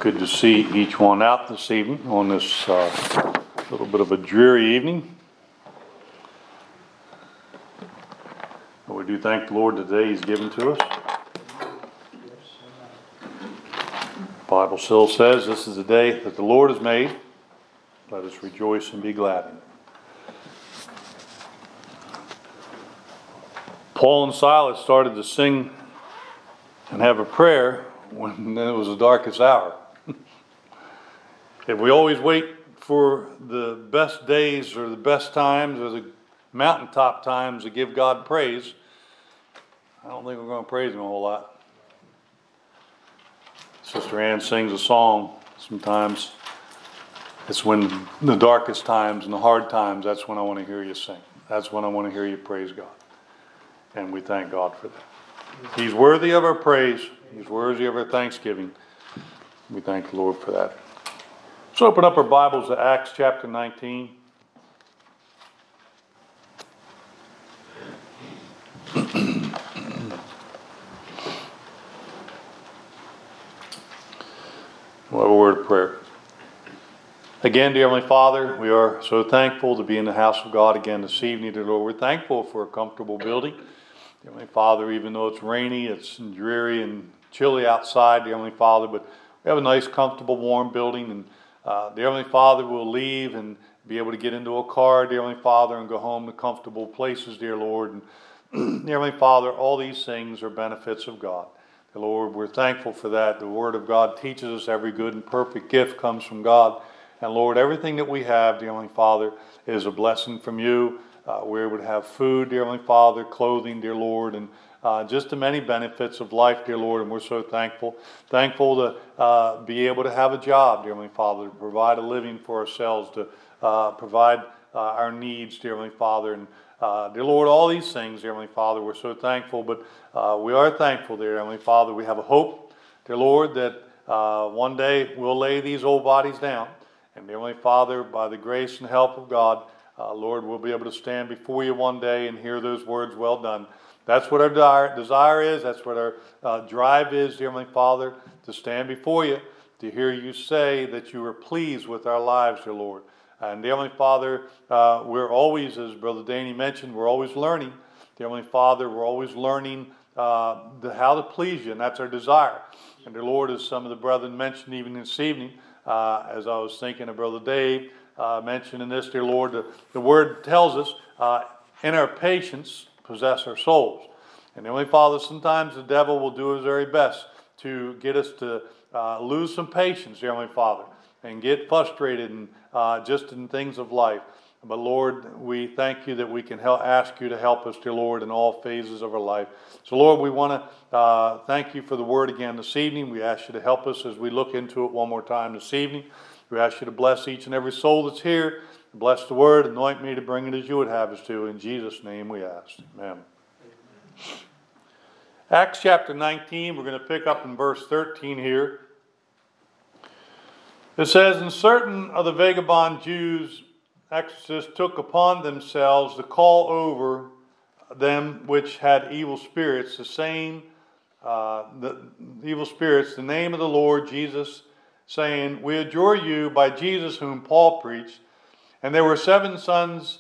Good to see each one out this evening on this little bit of a dreary evening. But we do thank the Lord today He's given to us. The Bible still says this is the day that the Lord has made. Let us rejoice and be glad in it. Paul and Silas started to sing and have a prayer when it was the darkest hour. If we always wait for the best days or the best times or the mountaintop times to give God praise, I don't think we're going to praise Him a whole lot. Sister Ann sings a song sometimes. It's when the darkest times and the hard times, that's when I want to hear you sing. That's when I want to hear you praise God. And we thank God for that. He's worthy of our praise. He's worthy of our thanksgiving. We thank the Lord for that. Let's open up our Bibles to Acts chapter 19. We'll have a word of prayer. Again, dear Heavenly Father, we are so thankful to be in the house of God again this evening, dear Lord. We're thankful for a comfortable building. Dear Heavenly Father, even though it's rainy, it's dreary and chilly outside, dear Heavenly Father, but we have a nice, comfortable, warm building, and dear Heavenly Father, we'll leave and be able to get into a car, dear Heavenly Father, and go home to comfortable places, dear Lord. And dear Heavenly Father, all these things are benefits of God. Dear Lord, we're thankful for that. The Word of God teaches us every good and perfect gift comes from God. And Lord, everything that we have, dear Heavenly Father, is a blessing from you. We're able to have food, dear Heavenly Father, clothing, dear Lord, and just the many benefits of life, dear Lord, and we're so thankful. Thankful to be able to have a job, dear Heavenly Father, to provide a living for ourselves, to provide our needs, dear Heavenly Father, and dear Lord, all these things, dear Heavenly Father, we're so thankful, but we are thankful, dear Heavenly Father. We have a hope, dear Lord, that one day we'll lay these old bodies down, and dear Heavenly Father, by the grace and help of God, Lord, we'll be able to stand before you one day and hear those words, well done. That's what our desire is. That's what our drive is, dear Heavenly Father, to stand before you, to hear you say that you are pleased with our lives, dear Lord. And dear Heavenly Father, we're always, as Brother Danny mentioned, we're always learning. Dear Heavenly Father, we're always learning how to please you, and that's our desire. And dear Lord, as some of the brethren mentioned even this evening, as I was thinking of Brother Dave mentioning this, dear Lord, the Word tells us, in our patience, possess our souls. And Heavenly Father, sometimes the devil will do his very best to get us to lose some patience, dear Heavenly Father, and get frustrated and just in things of life. But Lord, we thank you that we can ask you to help us, dear Lord, in all phases of our life. So Lord, we want to thank you for the word again this evening. We ask you to help us as we look into it one more time this evening. We ask you to bless each and every soul that's here. Bless the word. Anoint me to bring it as you would have us to. In Jesus' name we ask. Amen. Acts chapter 19, we're going to pick up in verse 13 here. It says, and certain of the vagabond Jews, exorcists, took upon themselves to call over them which had evil spirits, the evil spirits, the name of the Lord Jesus, saying, we adjure you by Jesus whom Paul preached. And there were seven sons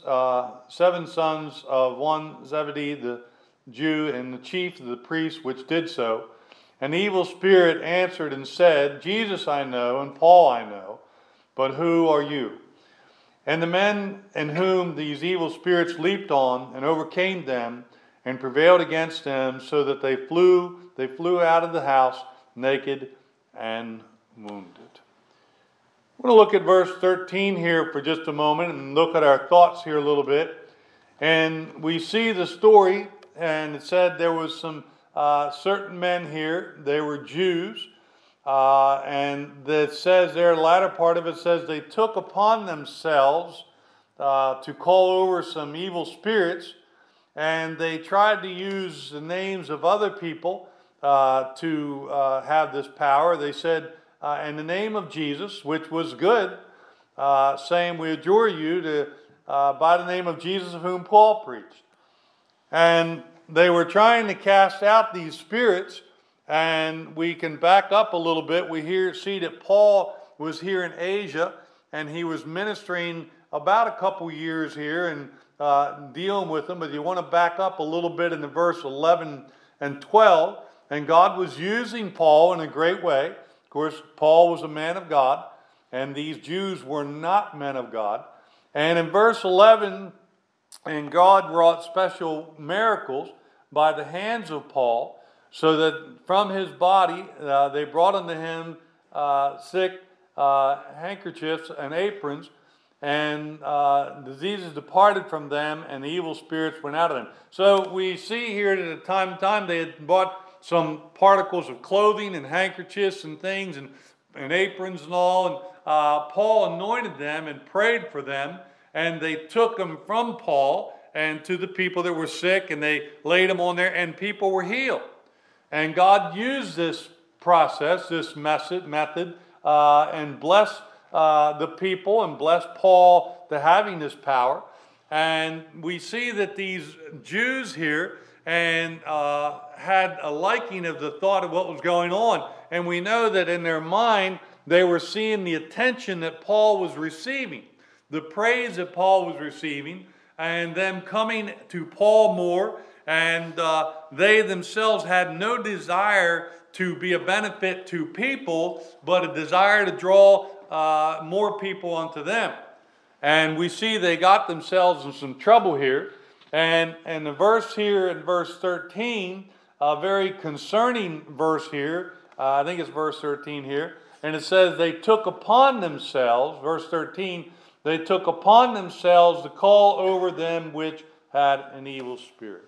of one Zebedee, the Jew, and the chief of the priests, which did so. And the evil spirit answered and said, Jesus I know, and Paul I know, but who are you? And the men in whom these evil spirits leaped on and overcame them and prevailed against them, so that they flew out of the house naked and wounded. We're going to look at verse 13 here for just a moment and look at our thoughts here a little bit. And we see the story, and it said there was some certain men here. They were Jews. And it says there, the latter part of it says they took upon themselves to call over some evil spirits. And they tried to use the names of other people to have this power. They said, in the name of Jesus, which was good, saying, we adjure you to by the name of Jesus of whom Paul preached. And they were trying to cast out these spirits, And we can back up a little bit. We see that Paul was here in Asia, and he was ministering about a couple years here and dealing with them. But you want to back up a little bit in the verse 11 and 12. And God was using Paul in a great way. Of course, Paul was a man of God, and these Jews were not men of God. And in verse 11, and God wrought special miracles by the hands of Paul, so that from his body they brought unto him sick handkerchiefs and aprons, and diseases departed from them, and the evil spirits went out of them. So we see here that at time to time they had bought some particles of clothing and handkerchiefs and things and aprons and all, and Paul anointed them and prayed for them, and they took them from Paul and to the people that were sick, and they laid them on there, and people were healed. And God used this process, this method, and blessed the people and blessed Paul to having this power. And we see that these Jews here and had a liking of the thought of what was going on. And we know that in their mind, they were seeing the attention that Paul was receiving, the praise that Paul was receiving, and them coming to Paul more. And they themselves had no desire to be a benefit to people, but a desire to draw more people unto them. And we see they got themselves in some trouble here. And the verse here in verse 13, a very concerning verse here, I think it's verse 13 here, and it says they took upon themselves, verse 13, they took upon themselves to call over them which had an evil spirit.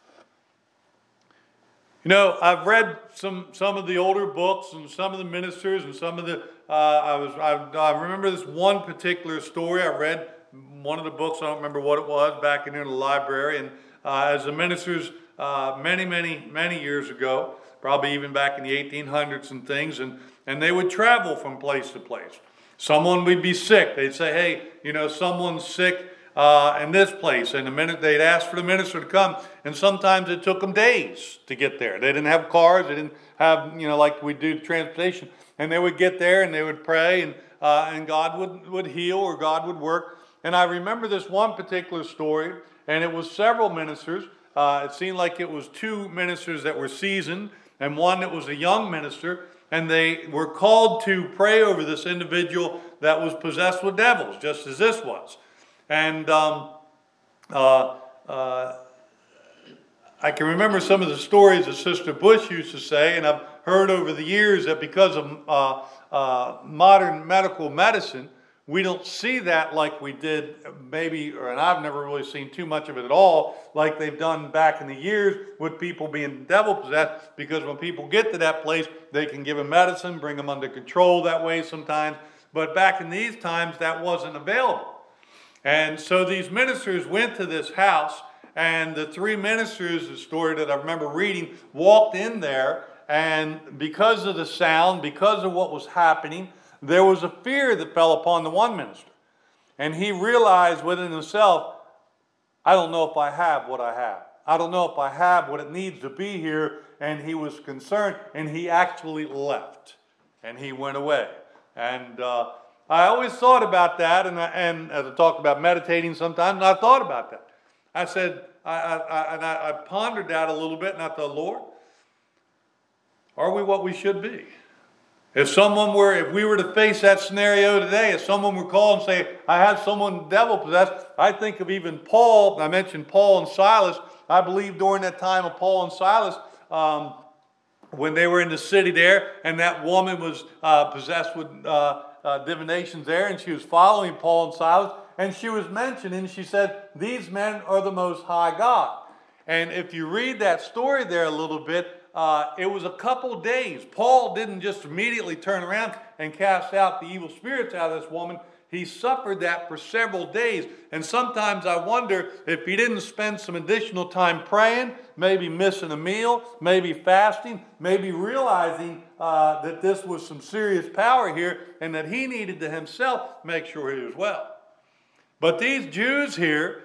You know, I've read some of the older books and some of the ministers and some of the, I remember this one particular story. I read one of the books, I don't remember what it was, back in the library. And as the ministers many years ago, probably even back in the 1800s and things, and they would travel from place to place. Someone would be sick. They'd say, hey, you know, someone's sick in this place. And they'd ask for the minister to come. And sometimes it took them days to get there. They didn't have cars. They didn't have, you know, like we do transportation. And they would get there and they would pray, and God would heal, or God would work. And I remember this one particular story, and it was several ministers. It seemed like it was two ministers that were seasoned and one that was a young minister. And they were called to pray over this individual that was possessed with devils, just as this was. And I can remember some of the stories that Sister Bush used to say, and I've heard over the years that because of modern medical medicine, we don't see that like we did and I've never really seen too much of it at all, like they've done back in the years with people being devil possessed, because when people get to that place, they can give them medicine, bring them under control that way sometimes. But back in these times, that wasn't available. And so these ministers went to this house, and the three ministers, the story that I remember reading, walked in there, and because of the sound, because of what was happening, there was a fear that fell upon the one minister. And he realized within himself, I don't know if I have what I have. I don't know if I have what it needs to be here. And he was concerned, and he actually left. And he went away. And I always thought about that, and as I talked about meditating sometimes, and I thought about that. I said, I pondered that a little bit, and I thought, Lord, are we what we should be? If we were to face that scenario today, if someone were called and say, I have someone devil possessed, I think of even Paul. I mentioned Paul and Silas. I believe during that time of Paul and Silas, when they were in the city there, and that woman was possessed with divinations there, and she was following Paul and Silas, and she was mentioned, and she said, these men are the Most High God. And if you read that story there a little bit, it was a couple days. Paul didn't just immediately turn around and cast out the evil spirits out of this woman. He suffered that for several days. And sometimes I wonder if he didn't spend some additional time praying, maybe missing a meal, maybe fasting, maybe realizing that this was some serious power here, and that he needed to himself make sure he was well. But these Jews here,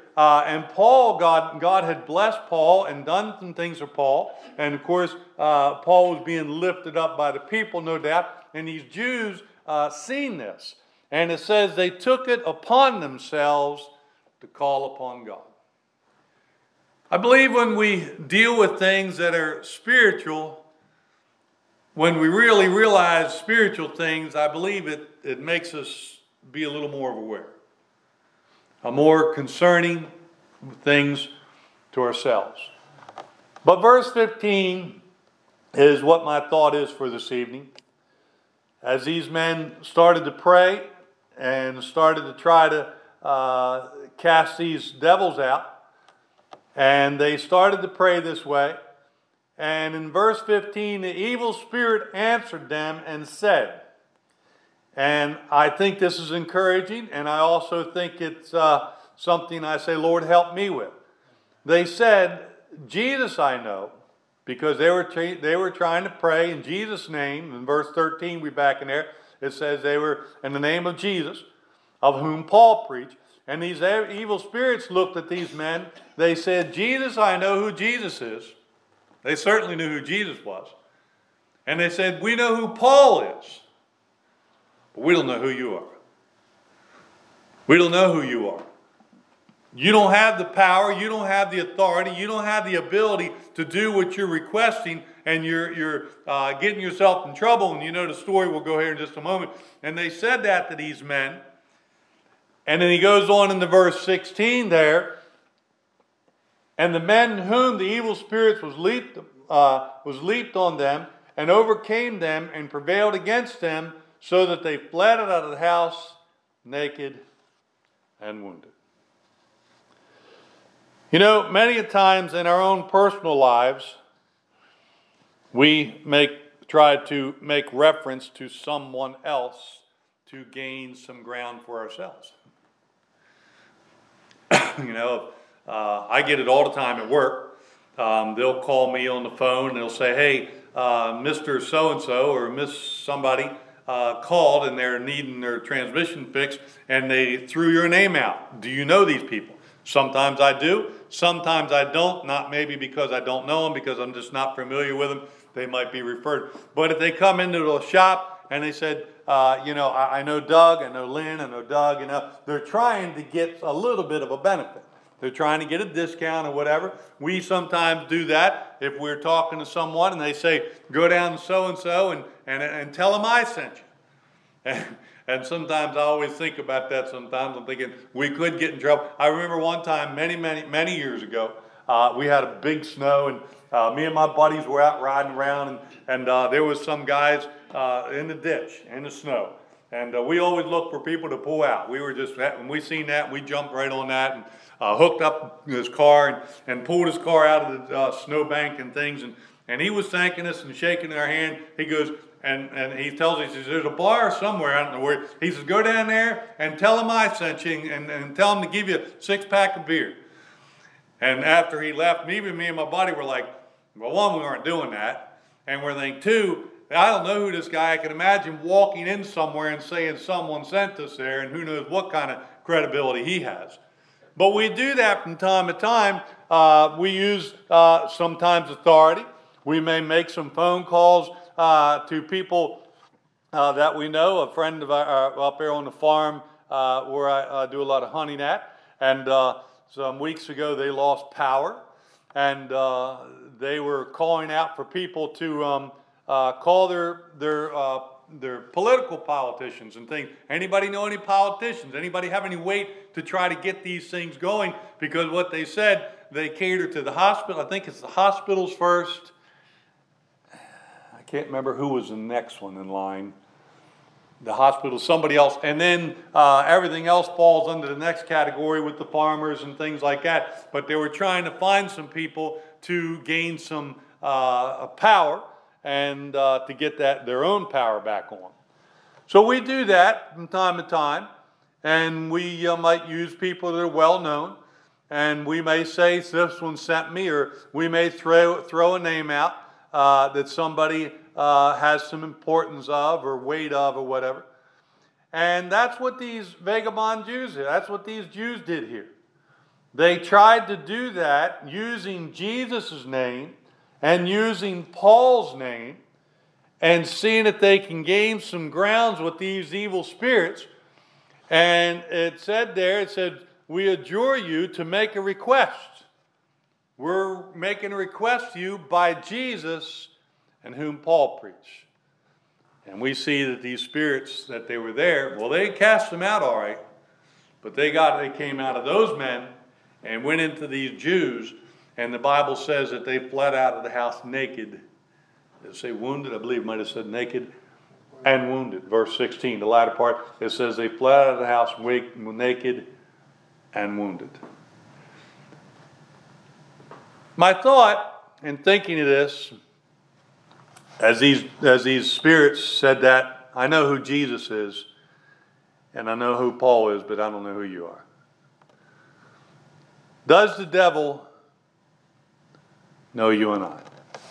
And Paul, God had blessed Paul and done some things for Paul. And of course, Paul was being lifted up by the people, no doubt. And these Jews seen this. And it says they took it upon themselves to call upon God. I believe when we deal with things that are spiritual, when we really realize spiritual things, I believe it makes us be a little more aware. More concerning things to ourselves. But verse 15 is what my thought is for this evening. As these men started to pray and started to try to cast these devils out, and they started to pray this way. And in verse 15, the evil spirit answered them and said, and I think this is encouraging, and I also think it's something I say, Lord, help me with. They said, Jesus I know, because they were trying to pray in Jesus' name. In verse 13, we back in there, it says they were in the name of Jesus, of whom Paul preached. And these evil spirits looked at these men. They said, Jesus, I know who Jesus is. They certainly knew who Jesus was. And they said, we know who Paul is. But we don't know who you are. We don't know who you are. You don't have the power. You don't have the authority. You don't have the ability to do what you're requesting. And you're getting yourself in trouble. And you know the story. We'll go here in just a moment. And they said that to these men. And then he goes on into verse 16 there. And the men whom the evil spirits was leaped on them and overcame them and prevailed against them, so that they fled out of the house naked and wounded. You know, many a times in our own personal lives, we try to make reference to someone else to gain some ground for ourselves. You know, I get it all the time at work. They'll call me on the phone and they'll say, hey, Mr. So-and-so or Miss somebody called and they're needing their transmission fixed and they threw your name out. Do you know these people? Sometimes I do. Sometimes I don't. Not maybe because I don't know them, because I'm just not familiar with them. They might be referred. But if they come into the shop and they said, I know Doug, I know Lynn, I know Doug, they're trying to get a little bit of a benefit. They're trying to get a discount or whatever. We sometimes do that if we're talking to someone and they say, go down to so-and-so and tell them I sent you. And sometimes I always think about that sometimes. I'm thinking we could get in trouble. I remember one time many years ago, we had a big snow and me and my buddies were out riding around and there was some guys in the ditch, in the snow. And we always look for people to pull out. We were just, when we seen that, we jumped right on that and hooked up his car and pulled his car out of the snowbank and things. And he was thanking us and shaking our hand. He goes, and he tells us, he says, there's a bar somewhere, I don't know where. He says, go down there and tell him I sent you and tell him to give you a 6-pack of beer. And after he left, me and my buddy were like, well, one, we weren't doing that. And we're thinking, two, I don't know who this guy, I can imagine walking in somewhere and saying someone sent us there, and who knows what kind of credibility he has. But we do that from time to time. We use sometimes authority. We may make some phone calls to people that we know. A friend of up there on the farm where I do a lot of hunting at, and some weeks ago they lost power, and they were calling out for people to call their political politicians and things. Anybody know any politicians? Anybody have any weight to try to get these things going? Because what they said, they cater to the hospital. I think it's the hospitals first. I can't remember who was the next one in line. The hospital, somebody else. And then everything else falls under the next category with the farmers and things like that. But they were trying to find some people to gain some power and to get their own power back on. So we do that from time to time, and we might use people that are well known, and we may say this one sent me, or we may throw a name out that somebody has some importance of or weight of or whatever. And that's what these vagabond Jews did. That's what these Jews did here. They tried to do that using Jesus' name and using Paul's name and seeing if they can gain some grounds with these evil spirits. And it said, we adjure you to make a request. We're making a request to you by Jesus and whom Paul preached. And we see that these spirits that they were there, well, they cast them out all right, but they came out of those men and went into these Jews, and the Bible says that they fled out of the house naked. Did it say wounded? I believe it might have said naked and wounded. Verse 16, the latter part, it says they fled out of the house naked and wounded. My thought in thinking of this, as these spirits said that, I know who Jesus is, and I know who Paul is, but I don't know who you are. Does the devil know you and I?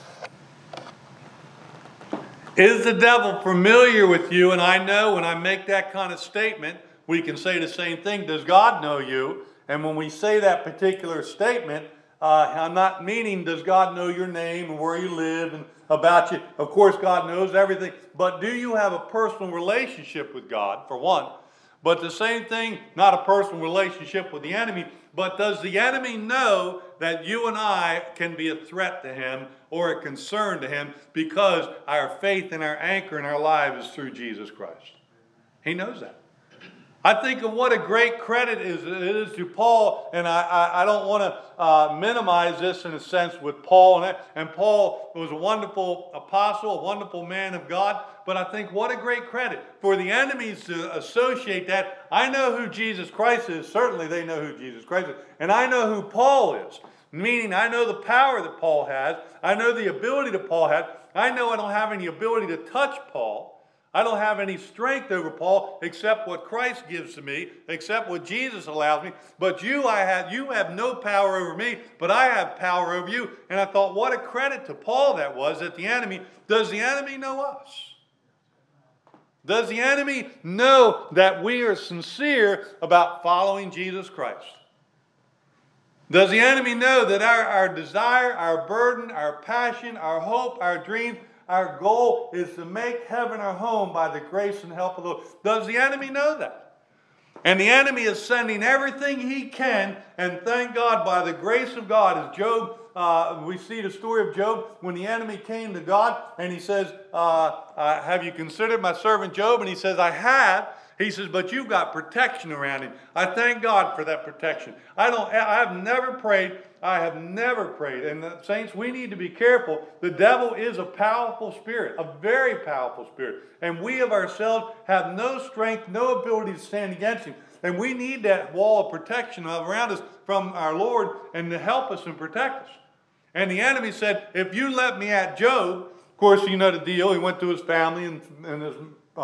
Is the devil familiar with you? And I know when I make that kind of statement, we can say the same thing. Does God know you? And when we say that particular statement, I'm not meaning does God know your name and where you live and about you. Of course, God knows everything. But do you have a personal relationship with God, for one? But the same thing, not a personal relationship with the enemy, but does the enemy know that you and I can be a threat to him or a concern to him because our faith and our anchor in our lives is through Jesus Christ? He knows that. I think of what a great credit it is to Paul, and I don't want to minimize this in a sense with Paul. And Paul was a wonderful apostle, a wonderful man of God, but I think what a great credit for the enemies to associate that. I know who Jesus Christ is. Certainly they know who Jesus Christ is. And I know who Paul is, meaning I know the power that Paul has. I know the ability that Paul has. I know I don't have any ability to touch Paul. I don't have any strength over Paul except what Christ gives to me, except what Jesus allows me. But you have no power over me, but I have power over you. And I thought, what a credit to Paul that was, that the enemy, does the enemy know us? Does the enemy know that we are sincere about following Jesus Christ? Does the enemy know that our desire, our burden, our passion, our hope, our dreams, our goal is to make heaven our home by the grace and help of the Lord? Does the enemy know that? And the enemy is sending everything he can, and thank God by the grace of God, as Job, we see the story of Job when the enemy came to God and he says, have you considered my servant Job? And he says, I have. He says, but you've got protection around him. I thank God for that protection. I have never prayed. And the saints, we need to be careful. The devil is a powerful spirit, a very powerful spirit. And we of ourselves have no strength, no ability to stand against him. And we need that wall of protection around us from our Lord and to help us and protect us. And the enemy said, if you let me at Job, of course, you know the deal. He went to his family and his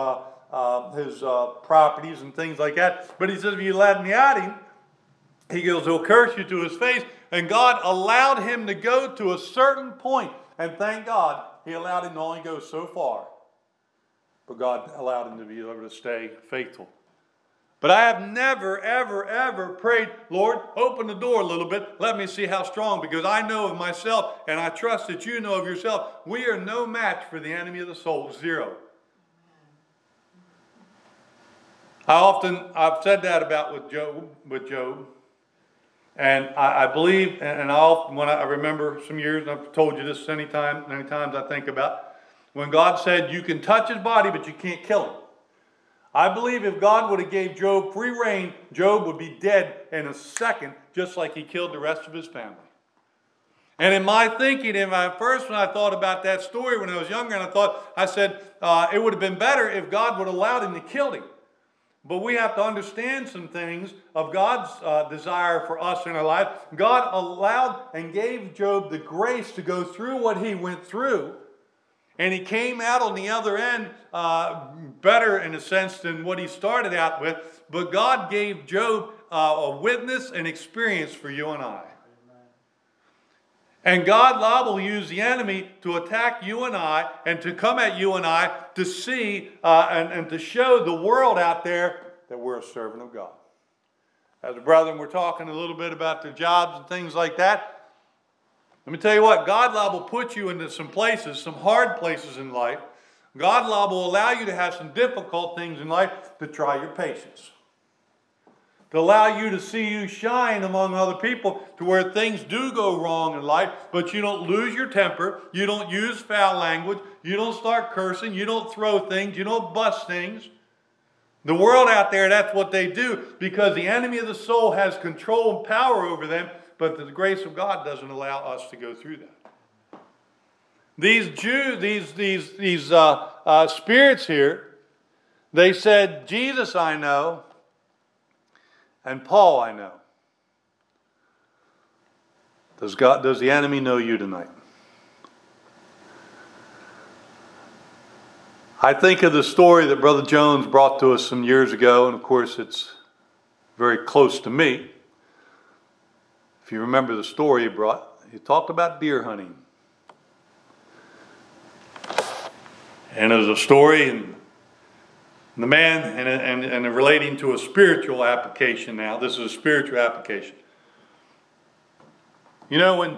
properties and things like that. But he says, if you let me at him, he goes, he'll curse you to his face. And God allowed him to go to a certain point. And thank God, he allowed him to only go so far. But God allowed him to be able to stay faithful. But I have never, ever, ever prayed, Lord, open the door a little bit. Let me see how strong. Because I know of myself, and I trust that you know of yourself. We are no match for the enemy of the soul. Zero. I've said that about with Job. And I believe, and when I remember some years, and I've told you this many times I think about, when God said, you can touch his body, but you can't kill him. I believe if God would have gave Job free reign, Job would be dead in a second, just like he killed the rest of his family. And in my thinking, when I thought about that story when I was younger, and I said, it would have been better if God would have allowed him to kill him. But we have to understand some things of God's desire for us in our life. God allowed and gave Job the grace to go through what he went through. And he came out on the other end better in a sense than what he started out with. But God gave Job a witness and experience for you and I. And God will use the enemy to attack you and I and to come at you and I to see and to show the world out there that we're a servant of God. as a brethren were talking a little bit about their jobs and things like that. Let me tell you what, God will put you into some places, some hard places in life. God will allow you to have some difficult things in life to try your patience. To allow you to see you shine among other people to where things do go wrong in life, but you don't lose your temper, you don't use foul language, you don't start cursing, you don't throw things, you don't bust things. The world out there, that's what they do because the enemy of the soul has control and power over them, but the grace of God doesn't allow us to go through that. These Jews, these spirits here, they said, Jesus I know, and Paul I know. Does the enemy know you tonight? I think of the story that Brother Jones brought to us some years ago, and of course it's very close to me. If you remember the story he brought, he talked about deer hunting. And it was a story, and the man, and relating to a spiritual application now. This is a spiritual application. You know, when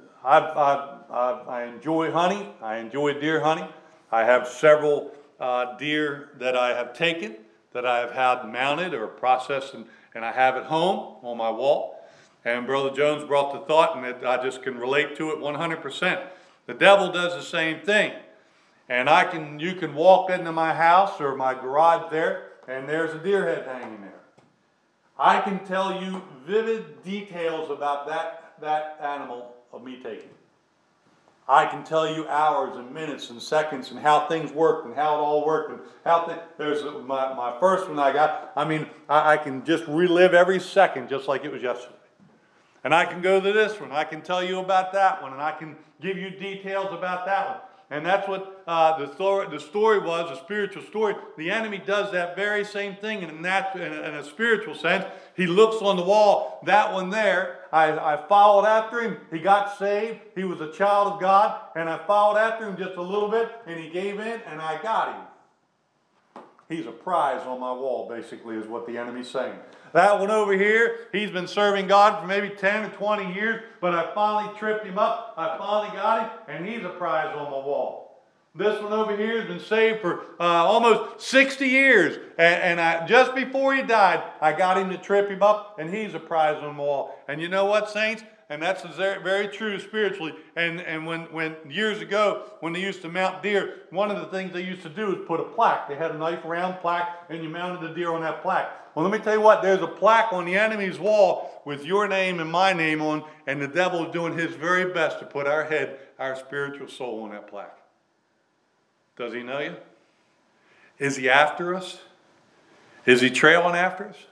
I enjoy hunting, I enjoy deer hunting. I have several deer that I have taken, that I have had mounted or processed, and I have at home on my wall. And Brother Jones brought the thought, and I just can relate to it 100%. The devil does the same thing. And you can walk into my house or my garage there, and there's a deer head hanging there. I can tell you vivid details about that animal of me taking. I can tell you hours and minutes and seconds and how things worked and how it all worked and there's my first one I got. I mean, I can just relive every second just like it was yesterday. And I can go to this one. I can tell you about that one, and I can give you details about that one. And that's what the story was, a spiritual story. The enemy does that very same thing in a spiritual sense. He looks on the wall, that one there. I followed after him. He got saved. He was a child of God. And I followed after him just a little bit, and he gave in, and I got him. He's a prize on my wall, basically, is what the enemy's saying. That one over here, he's been serving God for maybe 10 or 20 years, but I finally tripped him up. I finally got him, and he's a prize on my wall. This one over here has been saved for almost 60 years, and just before he died, I got him to trip him up, and he's a prize on my wall. And you know what, saints? And that's very true spiritually. And when years ago, when they used to mount deer, one of the things they used to do is put a plaque. They had a nice round plaque, and you mounted the deer on that plaque. Well, let me tell you what, there's a plaque on the enemy's wall with your name and my name on, and the devil is doing his very best to put our head, our spiritual soul on that plaque. Does he know you? Is he after us? Is he trailing after us?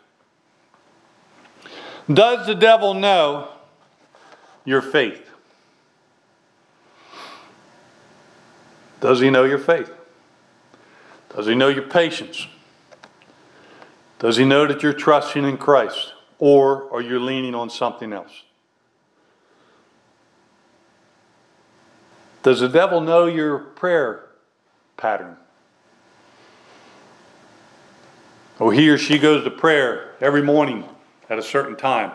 Does the devil know your faith? Does he know your faith? Does he know your patience? Does he know that you're trusting in Christ? Or are you leaning on something else? Does the devil know your prayer pattern? Or he or she goes to prayer every morning at a certain time.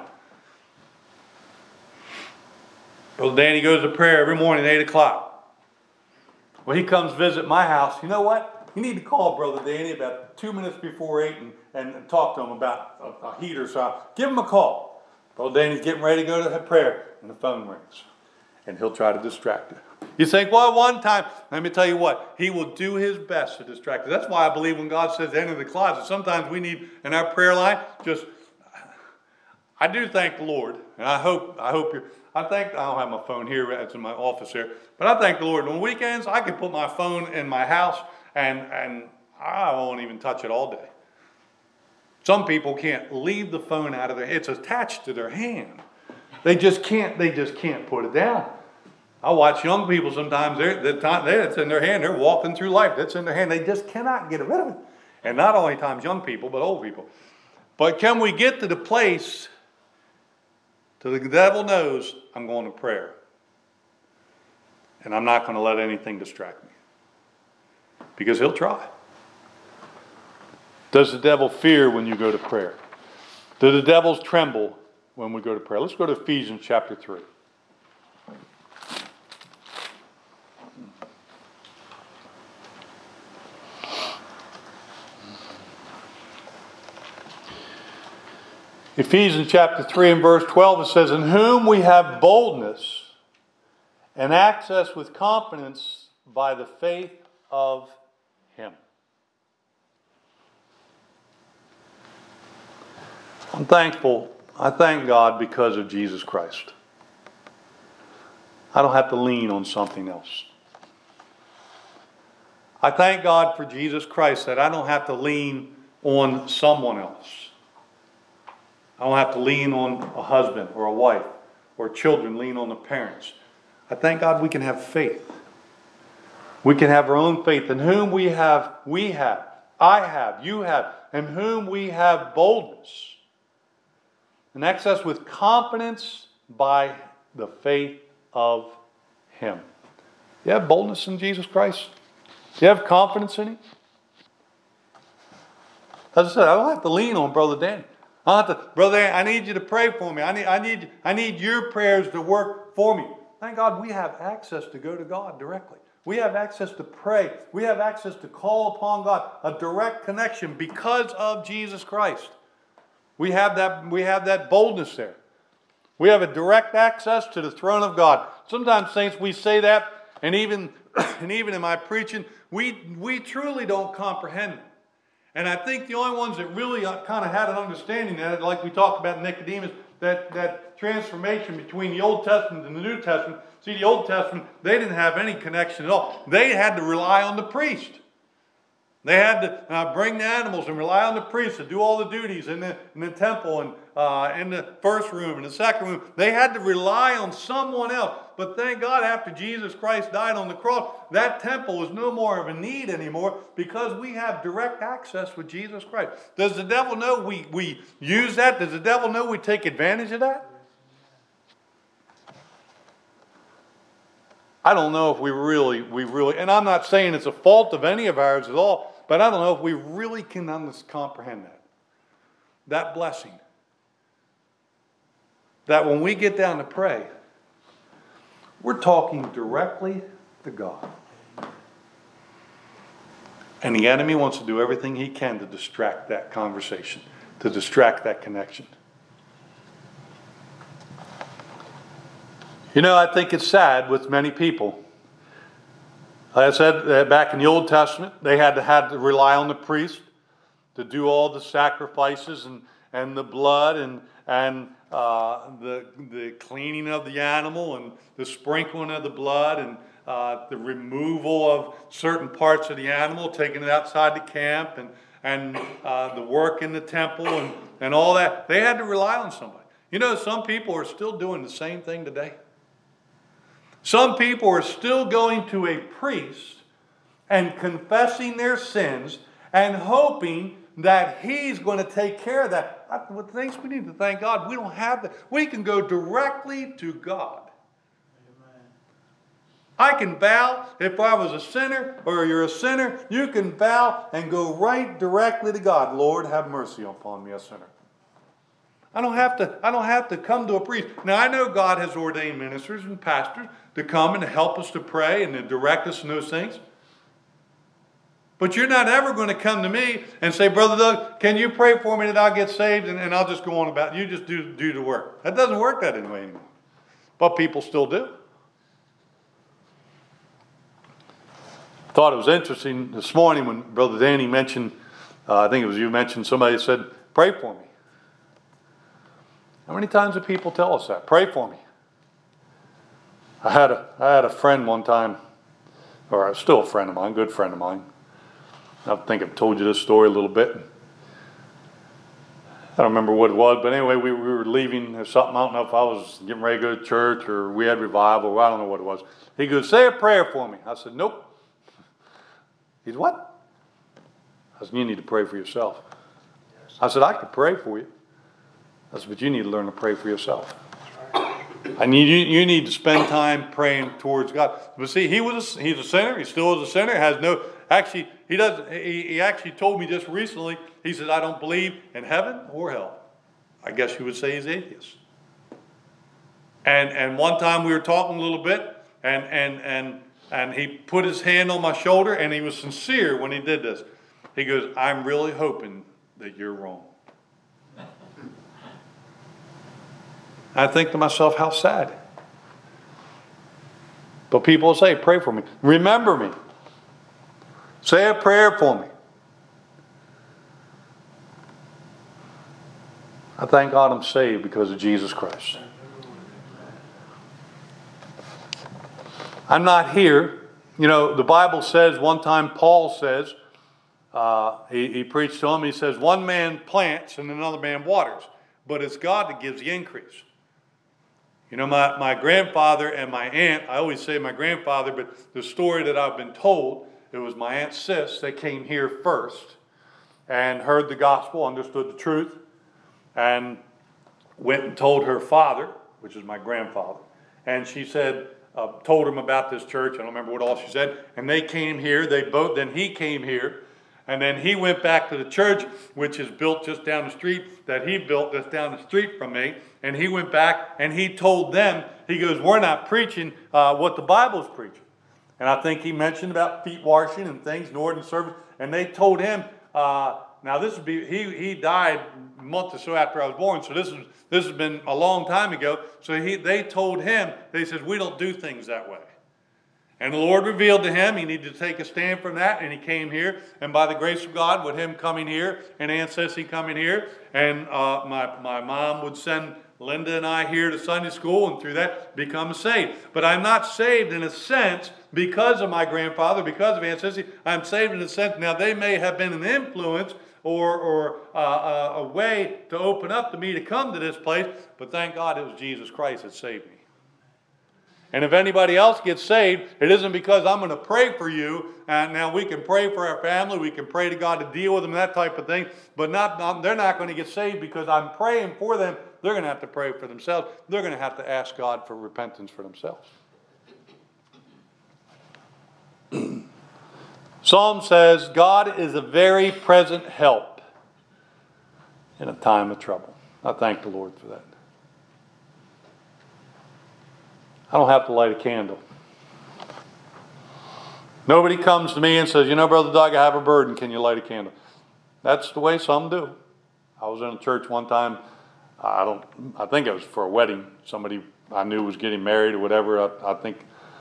Brother Danny goes to prayer every morning at 8 o'clock. Well, he comes visit my house. You know what? You need to call Brother Danny about 2 minutes before 8 and talk to him about a heater. So give him a call. Brother Danny's getting ready to go to prayer, and the phone rings. And he'll try to distract you. You think, well, one time, let me tell you what, he will do his best to distract you. That's why I believe when God says enter the closet, sometimes we need, in our prayer line, I do thank the Lord, and I don't have my phone here, it's in my office here, but I thank the Lord. On weekends, I can put my phone in my house, and I won't even touch it all day. Some people can't leave the phone out of their hand. It's attached to their hand. They just can't put it down. I watch young people sometimes, it's in their hand, they're walking through life, it's in their hand, they just cannot get rid of it. And not only times young people, but old people. But can we get to the place till the devil knows I'm going to prayer, and I'm not going to let anything distract me? Because he'll try. Does the devil fear when you go to prayer? Do the devils tremble when we go to prayer? Let's go to Ephesians chapter 3. Ephesians chapter 3 and verse 12, it says, "In whom we have boldness and access with confidence by the faith of Him." I'm thankful. I thank God because of Jesus Christ. I don't have to lean on something else. I thank God for Jesus Christ that I don't have to lean on someone else. I don't have to lean on a husband or a wife or children lean on the parents. I thank God we can have faith. We can have our own faith. In whom we have, I have, you have, in whom we have boldness. And access with confidence by the faith of Him. You have boldness in Jesus Christ? You have confidence in Him? As I said, I don't have to lean on Brother Dan. I don't have to, Brother Dan, I need you to pray for me. I need your prayers to work for me. Thank God we have access to go to God directly. We have access to pray. We have access to call upon God. A direct connection because of Jesus Christ. We have that boldness there. We have a direct access to the throne of God. Sometimes, saints, we say that, and even in my preaching, we truly don't comprehend it. And I think the only ones that really kind of had an understanding of it, like we talked about Nicodemus, that transformation between the Old Testament and the New Testament. See, the Old Testament, they didn't have any connection at all. They had to rely on the priest. They had to bring the animals and rely on the priest to do all the duties in the temple and in the first room and the second room. They had to rely on someone else. But thank God after Jesus Christ died on the cross, that temple was no more of a need anymore because we have direct access with Jesus Christ. Does the devil know we use that? Does the devil know we take advantage of that? I don't know if we really, and I'm not saying it's a fault of any of ours at all, but I don't know if we really can comprehend that blessing. That when we get down to pray, we're talking directly to God. And the enemy wants to do everything he can to distract that conversation, to distract that connection. You know, I think it's sad with many people. Like I said, back in the Old Testament, they had to rely on the priest to do all the sacrifices and the blood and the cleaning of the animal and the sprinkling of the blood and the removal of certain parts of the animal, taking it outside the camp and the work in the temple and all that. They had to rely on somebody. You know, some people are still doing the same thing today. Some people are still going to a priest and confessing their sins and hoping that he's going to take care of that. With things we need to thank God, we don't have that. We can go directly to God. Amen. I can vow, if I was a sinner or you're a sinner, you can vow and go right directly to God. Lord, have mercy upon me, a sinner. I don't have to come to a priest. Now, I know God has ordained ministers and pastors to come and help us to pray and to direct us in those things. But you're not ever going to come to me and say, Brother Doug, can you pray for me that I'll get saved and I'll just go on about it. You just do the work. That doesn't work that way anymore. But people still do. Thought it was interesting this morning when Brother Danny mentioned, I think it was you mentioned, somebody said, pray for me. How many times do people tell us that? Pray for me. I had a friend one time, or still a friend of mine, good friend of mine. I think I've told you this story a little bit. I don't remember what it was, but anyway, we were leaving or something. I don't know if I was getting ready to go to church or we had revival, or I don't know what it was. He goes, say a prayer for me. I said, nope. He said, what? I said, you need to pray for yourself. I said, I could pray for you. I said, but you need to learn to pray for yourself. You need to spend time praying towards God. But see, he's a sinner. He still is a sinner. He actually told me just recently, he said, I don't believe in heaven or hell. I guess you would say he's atheist. And one time we were talking a little bit, and he put his hand on my shoulder, and he was sincere when he did this. He goes, I'm really hoping that you're wrong. I think to myself, how sad. But people say, pray for me. Remember me. Say a prayer for me. I thank God I'm saved because of Jesus Christ. I'm not here. You know, the Bible says, one time Paul says, he preached to him, he says, one man plants and another man waters, but it's God that gives the increase. You know, my grandfather and my aunt, I always say my grandfather, but the story that I've been told, it was my Aunt Sis that came here first and heard the gospel, understood the truth, and went and told her father, which is my grandfather, and she said, told him about this church. I don't remember what all she said. And they came here. Then he came here. And then he went back to the church, which is built just down the street, that he built just down the street from me. And he went back and he told them, he goes, we're not preaching what the Bible's preaching. And I think he mentioned about feet washing and things, Northern service. And they told him, now this would be, he died a month or so after I was born, so this has been a long time ago. So they told him, they said, we don't do things that way. And the Lord revealed to him he needed to take a stand from that, and he came here. And by the grace of God, with him coming here, and Aunt Sissy coming here, and my mom would send Linda and I here to Sunday school, and through that become saved. But I'm not saved in a sense because of my grandfather, because of Aunt Sissy. I'm saved in a sense, now they may have been an influence or a way to open up to me to come to this place, but thank God it was Jesus Christ that saved me. And if anybody else gets saved, it isn't because I'm going to pray for you. And now we can pray for our family. We can pray to God to deal with them, that type of thing. But they're not going to get saved because I'm praying for them. They're going to have to pray for themselves. They're going to have to ask God for repentance for themselves. Psalm says, God is a very present help in a time of trouble. I thank the Lord for that. I don't have to light a candle. Nobody comes to me and says, you know, Brother Doug, I have a burden. Can you light a candle? That's the way some do. I was in a church one time. I think it was for a wedding. Somebody I knew was getting married or whatever. I think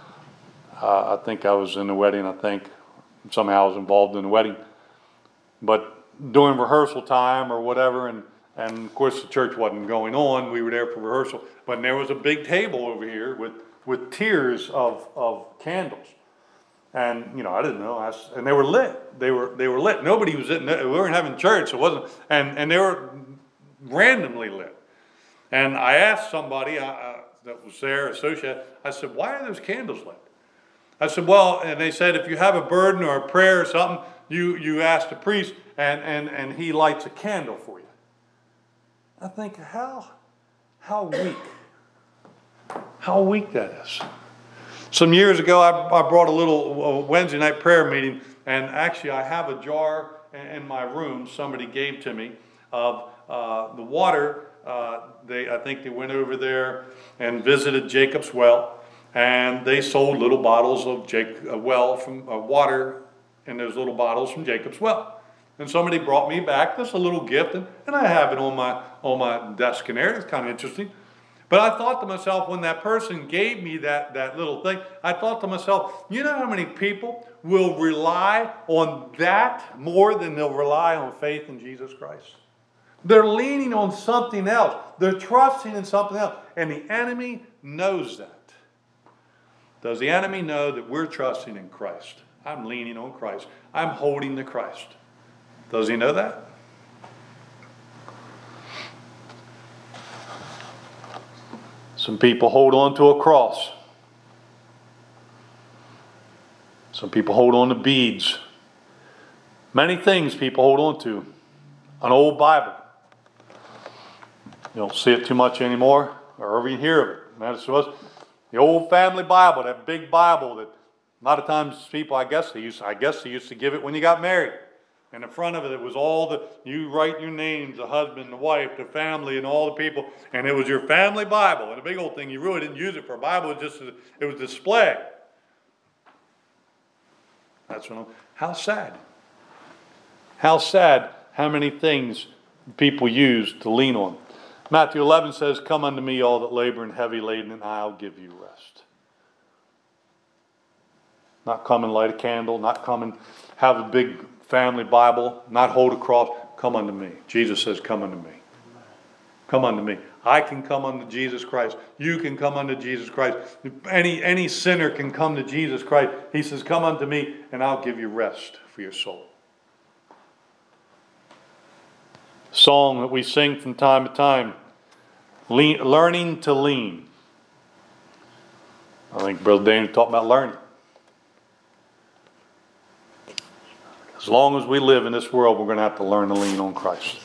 I was in the wedding. I think somehow I was involved in the wedding. But during rehearsal time or whatever, and of course the church wasn't going on. We were there for rehearsal. But there was a big table over here with tiers of candles. And, you know, I didn't know. And they were lit. They were lit. Nobody was in there. We weren't having church. So it wasn't. And they were randomly lit. And I asked somebody that was there, associate, I said, why are those candles lit? I said, well, and they said, if you have a burden or a prayer or something, you ask the priest and he lights a candle for you. I think, how weak. How weak that is. Some years ago, I brought a little Wednesday night prayer meeting, and actually I have a jar in my room somebody gave to me of the water. I think they went over there and visited Jacob's Well, and they sold little bottles of water in those little bottles from Jacob's Well. And somebody brought me back this a little gift, and I have it on my desk in there. It's kind of interesting. But I thought to myself, when that person gave me that little thing, I thought to myself, you know how many people will rely on that more than they'll rely on faith in Jesus Christ? They're leaning on something else. They're trusting in something else. And the enemy knows that. Does the enemy know that we're trusting in Christ? I'm leaning on Christ. I'm holding to Christ. Does he know that? Some people hold on to a cross. Some people hold on to beads. Many things people hold on to. An old Bible. You don't see it too much anymore, or ever you hear of it. That's the old family Bible, that big Bible that a lot of times people, I guess they used to give it when you got married. And in front of it, it was you write your names, the husband, the wife, the family, and all the people. And it was your family Bible. And a big old thing, you really didn't use it for a Bible. It was display. How sad. How sad how many things people use to lean on. Matthew 11 says, "Come unto me, all that labor and heavy laden, and I'll give you rest." Not come and light a candle, not come and have a big family Bible, not hold a cross. Come unto me. Jesus says, come unto me. Come unto me. I can come unto Jesus Christ. You can come unto Jesus Christ. Any sinner can come to Jesus Christ. He says, come unto me, and I'll give you rest for your soul. Song that we sing from time to time, learning to lean. I think Brother Daniel talked about learning. As long as we live in this world, we're going to have to learn to lean on Christ.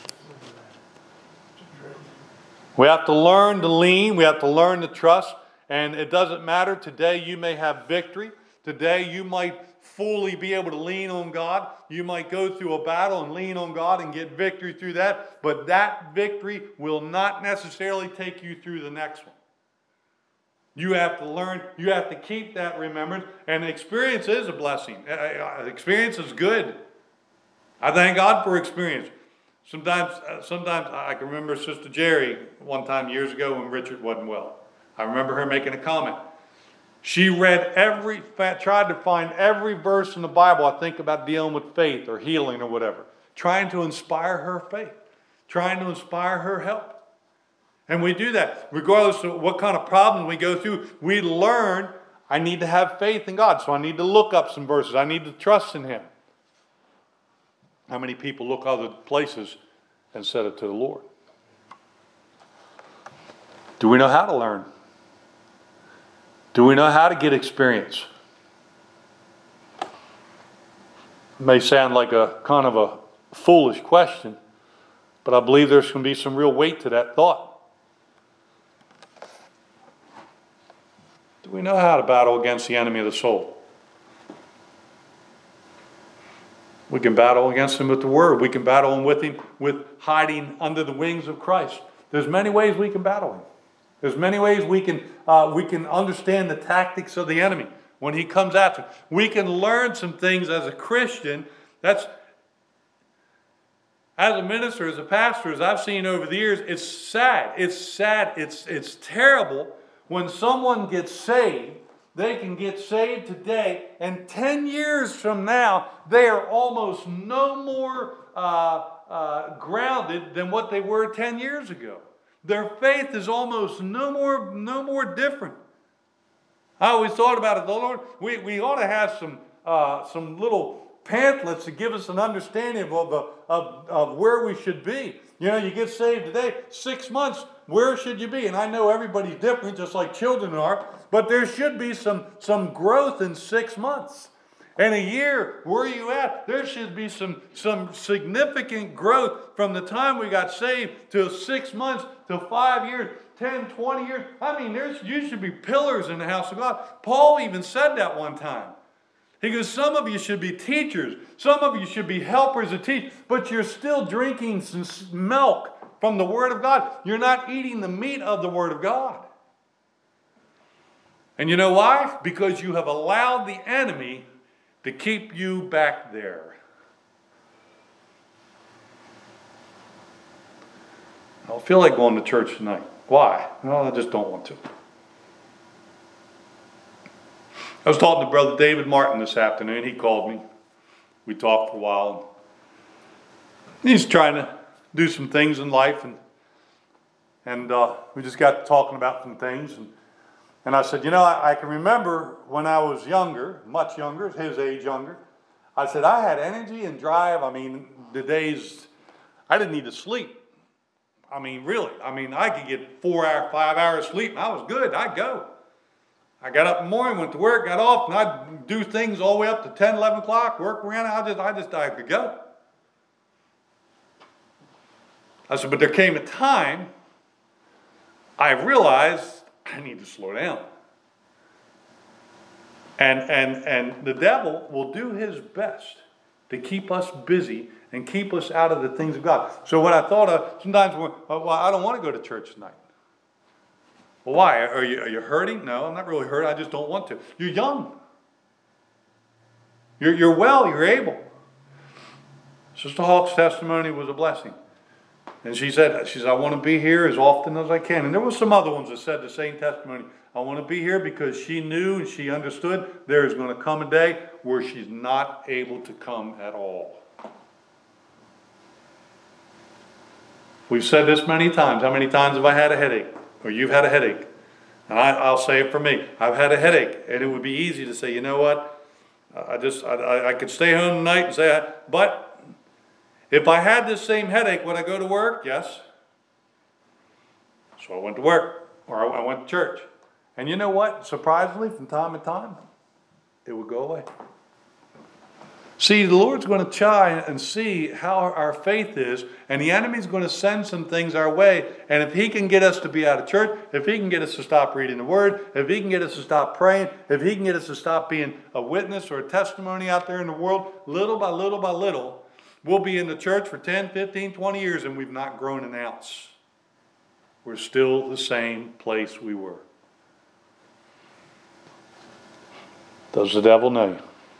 We have to learn to lean. We have to learn to trust. And it doesn't matter. Today you may have victory. Today you might fully be able to lean on God. You might go through a battle and lean on God and get victory through that. But that victory will not necessarily take you through the next one. You have to learn. You have to keep that remembrance. And experience is a blessing. Experience is good. I thank God for experience. Sometimes I can remember Sister Jerry one time years ago when Richard wasn't well. I remember her making a comment. She tried to find every verse in the Bible, I think, about dealing with faith or healing or whatever. Trying to inspire her faith. Trying to inspire her help. And we do that. Regardless of what kind of problem we go through, we learn, I need to have faith in God. So I need to look up some verses. I need to trust in Him. How many people look other places instead of to the Lord? Do we know how to learn? Do we know how to get experience? It may sound like a kind of a foolish question, but I believe there's going to be some real weight to that thought. Do we know how to battle against the enemy of the soul? We can battle against him with the Word. We can battle him with hiding under the wings of Christ. There's many ways we can battle him. There's many ways we can understand the tactics of the enemy when he comes after. We can learn some things as a Christian. As a minister, as a pastor, as I've seen over the years, it's sad. It's terrible when someone gets saved. They can get saved today, and 10 years from now, they are almost no more grounded than what they were 10 years ago. Their faith is almost no more different. I always thought about it, the Lord, we ought to have some little pamphlets to give us an understanding of where we should be. You know, you get saved today, 6 months, where should you be? And I know everybody's different, just like children are, but there should be some growth in 6 months. And a year, where are you at? There should be some significant growth from the time we got saved to 6 months to 5 years, 10, 20 years. I mean, you should be pillars in the house of God. Paul even said that one time. He goes, some of you should be teachers. Some of you should be helpers to teach. But you're still drinking some milk from the Word of God. You're not eating the meat of the Word of God. And you know why? Because you have allowed the enemy to keep you back there. I don't feel like going to church tonight. Why? Well, I just don't want to. I was talking to Brother David Martin this afternoon. He called me. We talked for a while. He's trying to do some things in life, and we just got talking about some things. And I said, you know, I can remember when I was younger, much younger, his age younger. I said, I had energy and drive. I mean, the days, I didn't need to sleep. I mean, really. I mean, I could get 4 hours, 5 hours sleep, and I was good. I'd go. I got up in the morning, went to work, got off, and I'd do things all the way up to 10, 11 o'clock, work around. I could go. I said, but there came a time I realized I need to slow down. And the devil will do his best to keep us busy and keep us out of the things of God. So what I thought of, sometimes, well, I don't want to go to church tonight. Well, why? Are you hurting? No, I'm not really hurt. I just don't want to. You're young. You're well. You're able. Sister Hawk's testimony was a blessing. And she said, I want to be here as often as I can. And there were some other ones that said the same testimony. I want to be here because she knew and she understood there is going to come a day where she's not able to come at all. We've said this many times. How many times have I had a headache? Or you've had a headache? And I'll say it for me. I've had a headache. And it would be easy to say, you know what? I could stay home tonight and say, but if I had this same headache, would I go to work? Yes. So I went to work, or I went to church. And you know what? Surprisingly, from time to time, it would go away. See, the Lord's going to try and see how our faith is, and the enemy's going to send some things our way. And if he can get us to be out of church, if he can get us to stop reading the Word, if he can get us to stop praying, if he can get us to stop being a witness or a testimony out there in the world, little by little by little, we'll be in the church for 10, 15, 20 years and we've not grown an ounce. We're still the same place we were. Does the devil know you?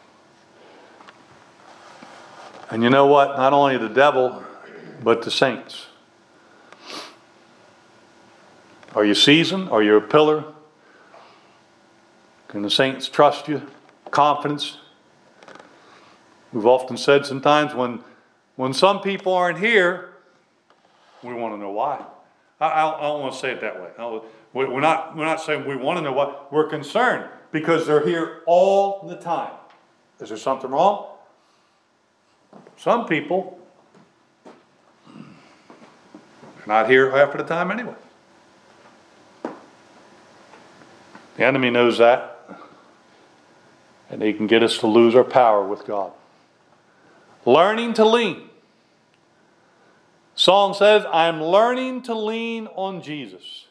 And you know what? Not only the devil, but the saints. Are you seasoned? Are you a pillar? Can the saints trust you? Confidence? We've often said sometimes when some people aren't here, we want to know why. I don't want to say it that way. We're not saying we want to know why. We're concerned because they're here all the time. Is there something wrong? Some people are not here half of the time anyway. The enemy knows that. And he can get us to lose our power with God. Learning to lean. Song says, I'm learning to lean on Jesus.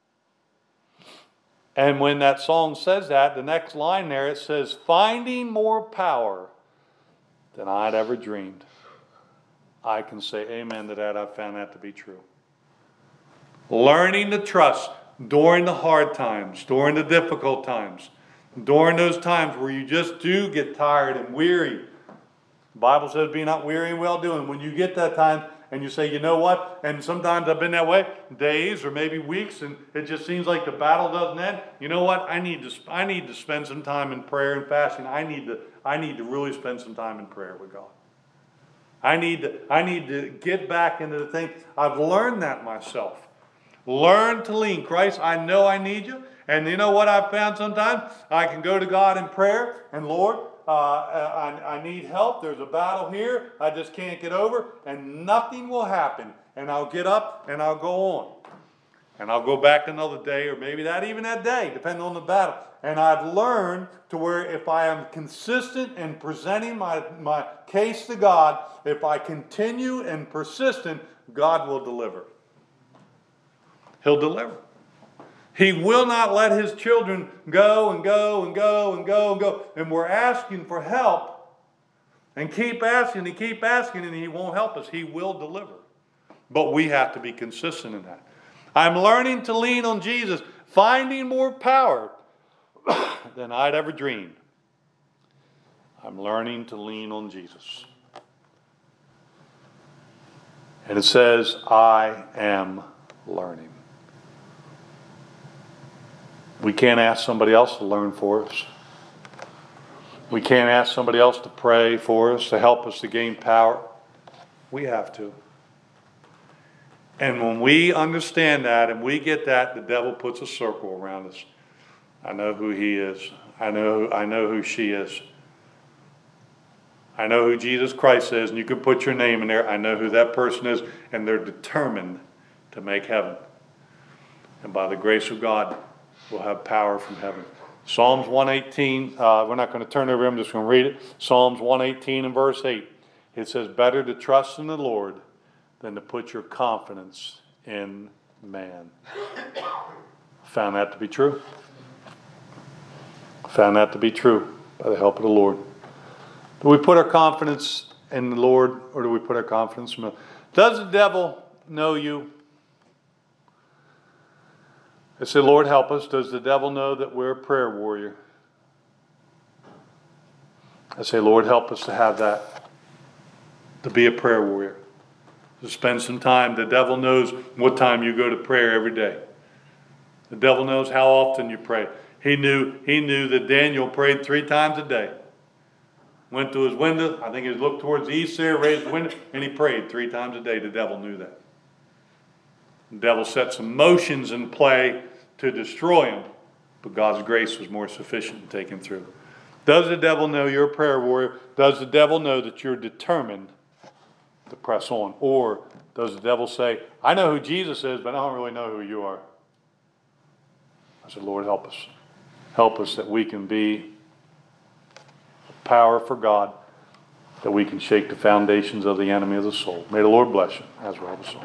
And when that song says that, the next line there, it says, finding more power than I'd ever dreamed. I can say amen to that. I've found that to be true. Learning to trust during the hard times, during the difficult times, during those times where you just do get tired and weary. The Bible says, be not weary in well-doing. When you get that time and you say, you know what? And sometimes I've been that way, days or maybe weeks, and it just seems like the battle doesn't end. You know what? I need to spend some time in prayer and fasting. I need to really spend some time in prayer with God. I need to get back into the thing. I've learned that myself. Learn to lean. Christ, I know I need you. And you know what I've found sometimes? I can go to God in prayer, and Lord, I need help. There's a battle here. I just can't get over, and nothing will happen. And I'll get up and I'll go on. And I'll go back another day, or maybe not even that day, depending on the battle. And I've learned to where if I am consistent in presenting my case to God, if I continue and persistent, God will deliver. He'll deliver. He will not let his children go and go and go and go and go. And we're asking for help and keep asking and he won't help us. He will deliver. But we have to be consistent in that. I'm learning to lean on Jesus, finding more power than I'd ever dreamed. I'm learning to lean on Jesus. And it says, I am learning. We can't ask somebody else to learn for us. We can't ask somebody else to pray for us, to help us to gain power. We have to. And when we understand that and we get that, the devil puts a circle around us. I know who he is. I know who she is. I know who Jesus Christ is, and you can put your name in there. I know who that person is, and they're determined to make heaven. And by the grace of God, we'll have power from heaven. Psalms 118, we're not going to turn over, I'm just going to read it. Psalms 118 and verse 8. It says, better to trust in the Lord than to put your confidence in man. Found that to be true. Found that to be true by the help of the Lord. Do we put our confidence in the Lord, or do we put our confidence in Him? Does the devil know you? I say, Lord, help us. Does the devil know that we're a prayer warrior? I say, Lord, help us to have that, to be a prayer warrior, to spend some time. The devil knows what time you go to prayer every day. The devil knows how often you pray. He knew that Daniel prayed 3 times a day. Went to his window, I think he looked towards the east there, raised the window, and he prayed 3 times a day. The devil knew that. The devil set some motions in play to destroy him, but God's grace was more sufficient to take him through. Does the devil know you're a prayer warrior? Does the devil know that you're determined to press on? Or does the devil say, I know who Jesus is, but I don't really know who you are? I said, Lord, help us. Help us that we can be a power for God, that we can shake the foundations of the enemy of the soul. May the Lord bless you as well as soul.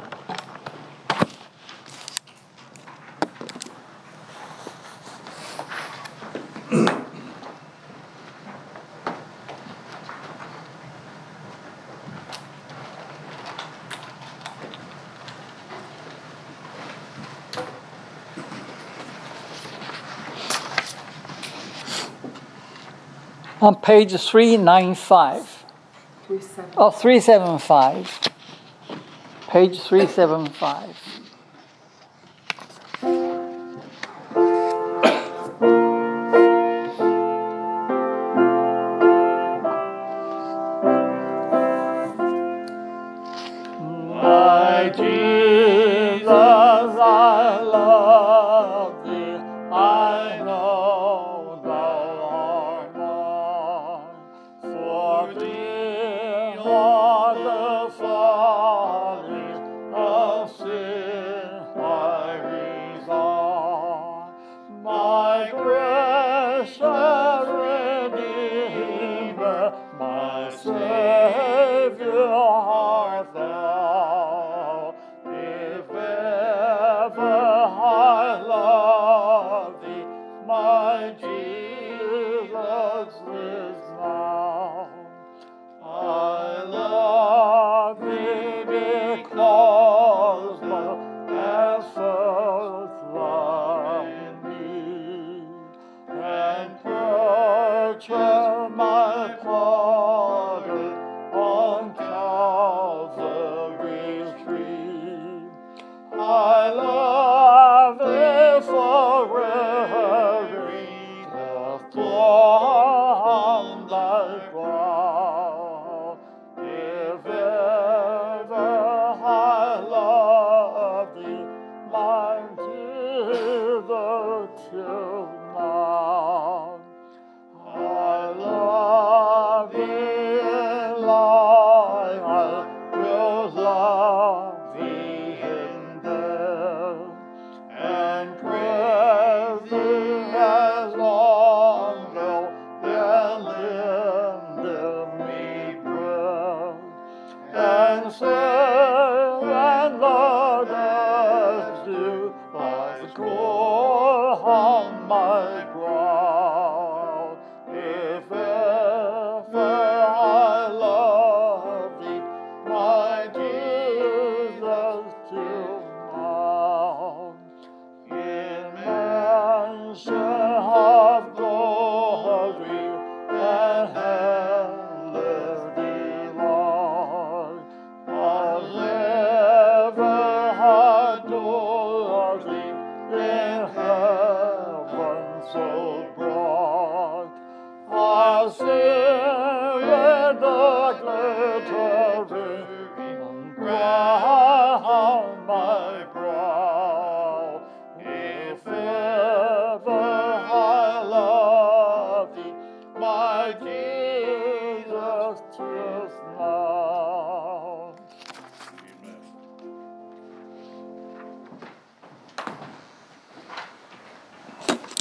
On page 395. 375. Page 375. My Jesus, I love thee. I know thou art mine. For thee are the follies of sin I resign. My precious Redeemer, my Savior art thou. If ever I love thee, my Jesus lives now. I love thee because thou hast first loved me, and purchased my pardon on Calvary's tree. I love thee forever, the thorn on thy brow. If ever I love thee, my Jesus, till now. I love thee in life, I will love thee in death, and praise thee as long as lend me breath, and say when the death dew lies cold on my brow. If ever I love thee, my Jesus, till now. In mansion of glory and heavenly delight, I'll ever adore thee in heaven so bright. I'll sing with the glittering crown my brow. If ever I love thee, my Jesus, 'tis now.